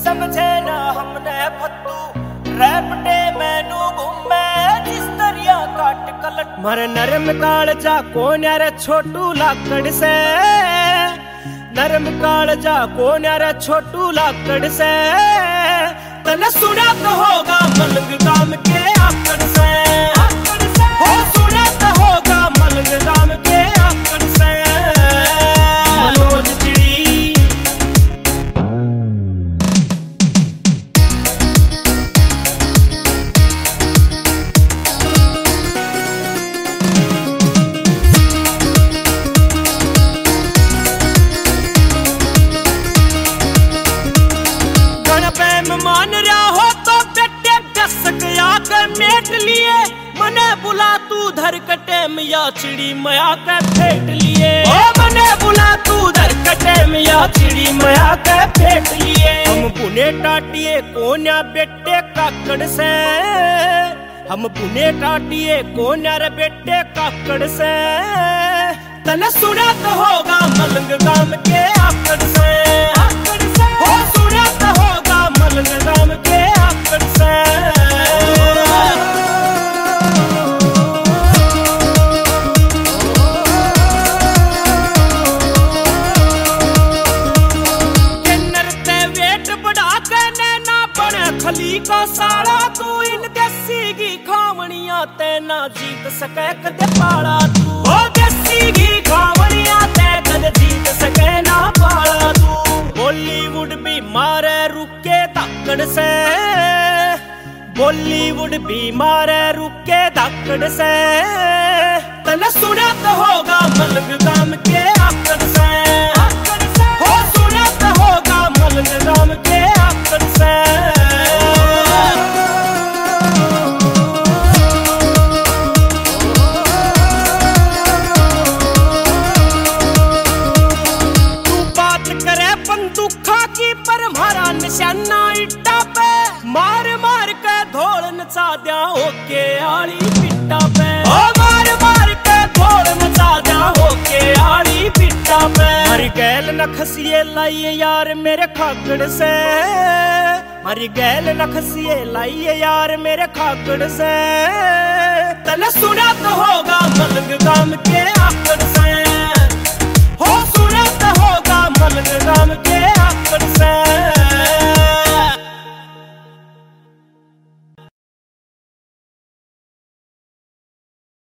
समझे ना हमने फत्तू रैपटे मैनू घूमे जिस दरिया काट कलट मर नरम काल जा कौन यार छोटू लाकड़ से नरम काल जा कौन यार छोटू लाकड़ से तने सुना तो होगा मलंग काम के आकड़ से हो सुना तो होगा मलंग काम के आकड़ से मनोज चिड़ी मान रहा हो तो बेटे कसक आके मेट लिए मने बुला तू धर कटे मिया चिड़ी मया के फेट लिए ओ मने बुला तू धर कटे मिया चिड़ी मया के फेट लिए हम पुणे टाटिए कोन्या बेटे काकड़ से हम पुणे टाटिए कोन्या रे बेटे काकड़ से तने सुना तो होगा मलंग काम के आकड़ से हो सुना तो होगा मलंग काम के आकड़ से किन्नर ते वेट बढ़ा के नैना बने खली का साड़ा तू इन देसी घी खावनिया ते ना जीत सके कदे पाड़ा तू ओ देसी घी खावनिया ते कदे जीत सके ना पाड़ा तू बॉलीवुड भी मारे रुके धाकड़ से बॉलीवुड भी मारे रुके धाकड़ से तने सुना तो होगा मलंग काम के आकड़ से हो सुना तो होगा मलंग काम के आकड़ से बंदूखा की पर मारा निशाना इट्टा पे मार मार के धोल नचा दिया होके आली पिट्टा पे ओ मार मार के धोल नचा दिया होके आली पिट्टा पे मर गैल न खसिए लाइए यार मेरे खाकड़ से मर गैल न खसिए लाइए यार मेरे खाकड़ से तने सुना तो होगा मलंग काम के